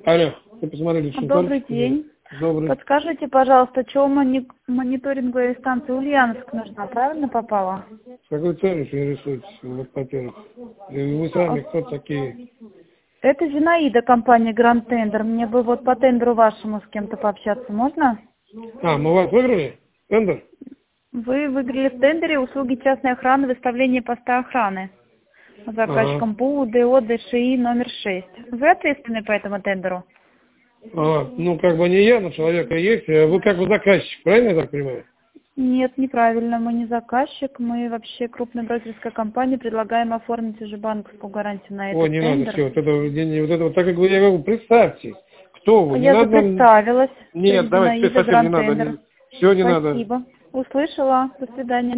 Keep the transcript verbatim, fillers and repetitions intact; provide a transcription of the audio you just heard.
Алло, вы посмотрели, что Добрый день. Добрый. Подскажите, пожалуйста, чего мони... мониторинговая станция Ульяновск нужна? Правильно попала? С какой целью интересуетесь, вот, во-первых? И вы сами кто такие? Это Зинаида, компания Grand Tender. Мне бы вот по тендеру вашему с кем-то пообщаться можно? А, мы вас выиграли? Тендер? Вы выиграли в тендере услуги частной охраны, выставление поста охраны. Заказчиком Ага. БУ, ДО, ДШИ номер шесть. Вы ответственны по этому тендеру? А, ну, как бы не я, но человека есть. А вы как бы заказчик, правильно я так понимаю? Нет, неправильно. Мы не заказчик. Мы вообще крупная брокерская компания. Предлагаем оформить уже банковскую гарантию на этот Ой, не надо, тендер. все, вот это, не, не, вот это, вот так как вы, я говорю, представьте, кто вы, не Я надо нам... представилась. Нет, давайте, Зинаида, совсем не Grand надо, Tender. не... все не надо. Спасибо. Услышала. До свидания.